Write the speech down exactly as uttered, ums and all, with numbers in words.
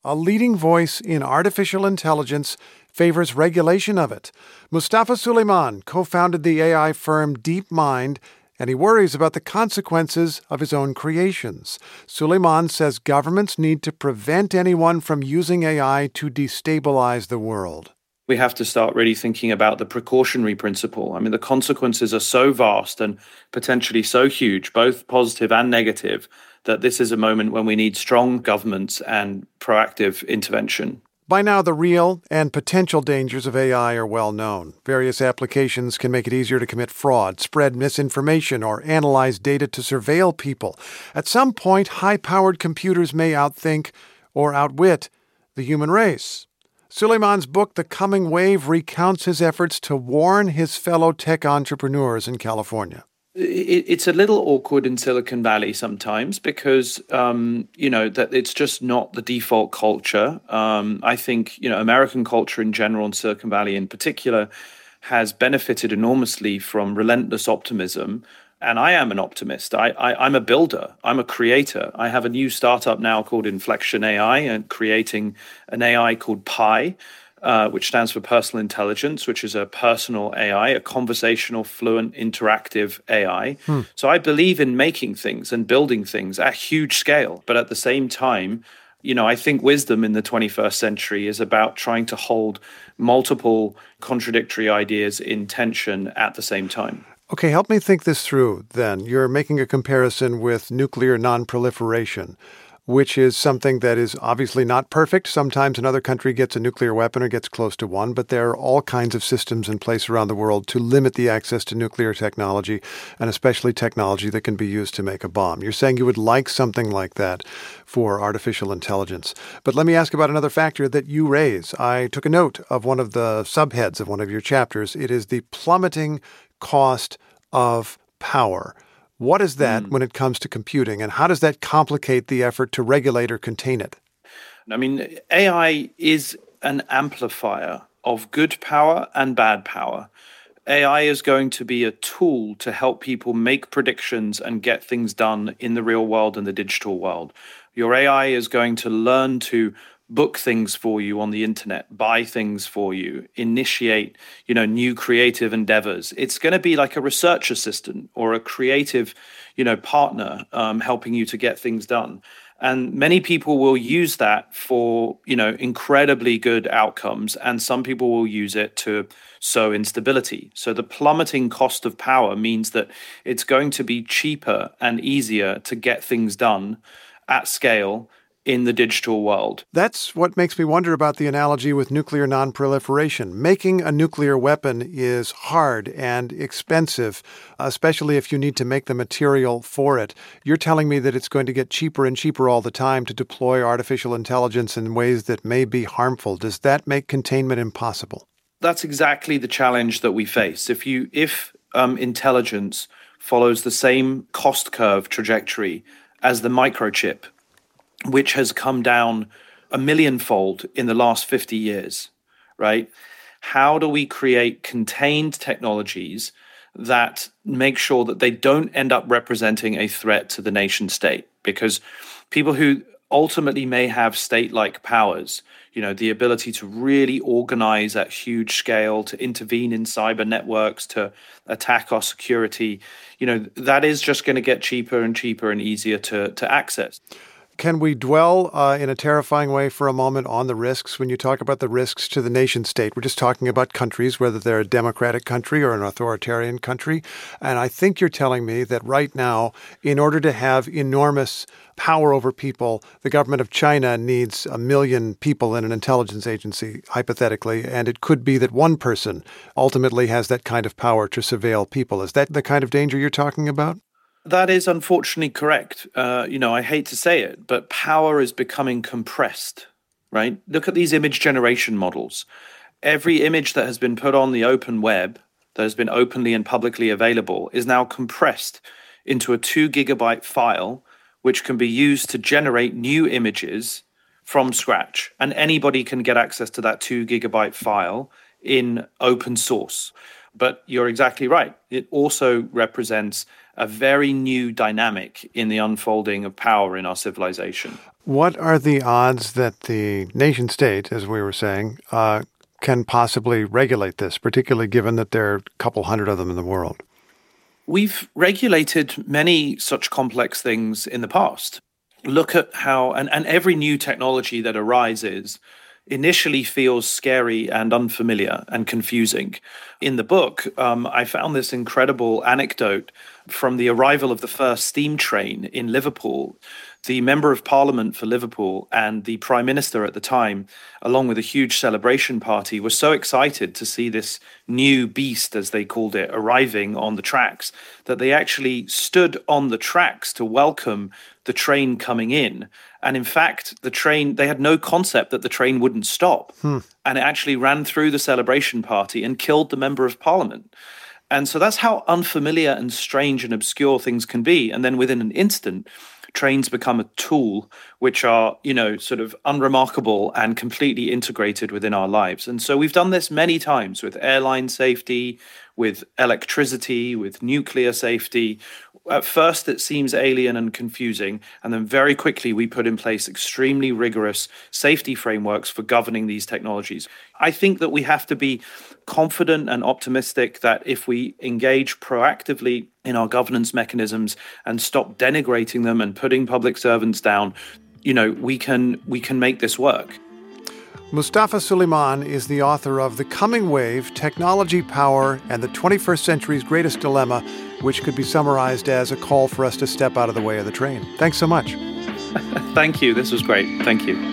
a leading voice in artificial intelligence, favors regulation of it. Mustafa Suleyman co-founded the A I firm DeepMind, and he worries about the consequences of his own creations. Suleyman says governments need to prevent anyone from using A I to destabilize the world. We have to start really thinking about the precautionary principle. I mean, the consequences are so vast and potentially so huge, both positive and negative, that this is a moment when we need strong governments and proactive intervention. By now, the real and potential dangers of A I are well known. Various applications can make it easier to commit fraud, spread misinformation, or analyze data to surveil people. At some point, high-powered computers may outthink or outwit the human race. Suleyman's book, The Coming Wave, recounts his efforts to warn his fellow tech entrepreneurs in California. It's a little awkward in Silicon Valley sometimes because, um, you know, that it's just not the default culture. Um, I think, you know, American culture in general and Silicon Valley in particular has benefited enormously from relentless optimism. And I am an optimist. I, I, I'm a builder. I'm a creator. I have a new startup now called Inflection A I and creating an A I called Pi. Uh, which stands for Personal Intelligence, which is a personal A I, a conversational, fluent, interactive A I. Hmm. So I believe in making things and building things at huge scale. But at the same time, you know, I think wisdom in the twenty-first century is about trying to hold multiple contradictory ideas in tension at the same time. Okay, help me think this through then. You're making a comparison with nuclear nonproliferation, which is something that is obviously not perfect. Sometimes another country gets a nuclear weapon or gets close to one, but there are all kinds of systems in place around the world to limit the access to nuclear technology, and especially technology that can be used to make a bomb. You're saying you would like something like that for artificial intelligence. But let me ask about another factor that you raise. I took a note of one of the subheads of one of your chapters. It is the plummeting cost of power. What is that mm. when it comes to computing, and how does that complicate the effort to regulate or contain it? I mean, A I is an amplifier of good power and bad power. A I is going to be a tool to help people make predictions and get things done in the real world and the digital world. Your A I is going to learn to book things for you on the internet, buy things for you, initiate, you know, new creative endeavors. It's going to be like a research assistant or a creative, you know, partner um, helping you to get things done. And many people will use that for, you know, incredibly good outcomes. And some people will use it to sow instability. So the plummeting cost of power means that it's going to be cheaper and easier to get things done at scale in the digital world. That's what makes me wonder about the analogy with nuclear nonproliferation. Making a nuclear weapon is hard and expensive, especially if you need to make the material for it. You're telling me that it's going to get cheaper and cheaper all the time to deploy artificial intelligence in ways that may be harmful. Does that make containment impossible? That's exactly the challenge that we face. If you, if um, intelligence follows the same cost curve trajectory as the microchip, which has come down a millionfold in the last fifty years, right? How do we create contained technologies that make sure that they don't end up representing a threat to the nation state? Because people who ultimately may have state-like powers, you know, the ability to really organize at huge scale, to intervene in cyber networks, to attack our security, you know, that is just going to get cheaper and cheaper and easier to, to access. Can we dwell uh, in a terrifying way for a moment on the risks? When you talk about the risks to the nation state, we're just talking about countries, whether they're a democratic country or an authoritarian country. And I think you're telling me that right now, in order to have enormous power over people, the government of China needs a million people in an intelligence agency, hypothetically, and it could be that one person ultimately has that kind of power to surveil people. Is that the kind of danger you're talking about? That is unfortunately correct. Uh, you know, I hate to say it, but power is becoming compressed, right? Look at these image generation models. Every image that has been put on the open web, that has been openly and publicly available, is now compressed into a two gigabyte file, which can be used to generate new images from scratch. And anybody can get access to that two gigabyte file in open source. But you're exactly right. It also represents a very new dynamic in the unfolding of power in our civilization. What are the odds that the nation state, as we were saying, uh, can possibly regulate this, particularly given that there are a couple hundred of them in the world? We've regulated many such complex things in the past. Look at how, and, and every new technology that arises initially feels scary and unfamiliar and confusing. In the book, um, I found this incredible anecdote from the arrival of the first steam train in Liverpool. The Member of Parliament for Liverpool and the Prime Minister at the time, along with a huge celebration party, were so excited to see this new beast, as they called it, arriving on the tracks, that they actually stood on the tracks to welcome the train coming in. And in fact, the train, they had no concept that the train wouldn't stop. Hmm. And it actually ran through the celebration party and killed the Member of Parliament. And so that's how unfamiliar and strange and obscure things can be. And then within an instant, trains become a tool which are, you know, sort of unremarkable and completely integrated within our lives. And so we've done this many times with airline safety, with electricity, with nuclear safety. At first, it seems alien and confusing, and then very quickly we put in place extremely rigorous safety frameworks for governing these technologies. I think that we have to be confident and optimistic that if we engage proactively in our governance mechanisms and stop denigrating them and putting public servants down, you know, we can we can make this work. Mustafa Suleyman is the author of The Coming Wave, Technology, Power, and the twenty-first Century's Greatest Dilemma, which could be summarized as a call for us to step out of the way of the train. Thanks so much. Thank you. This was great. Thank you.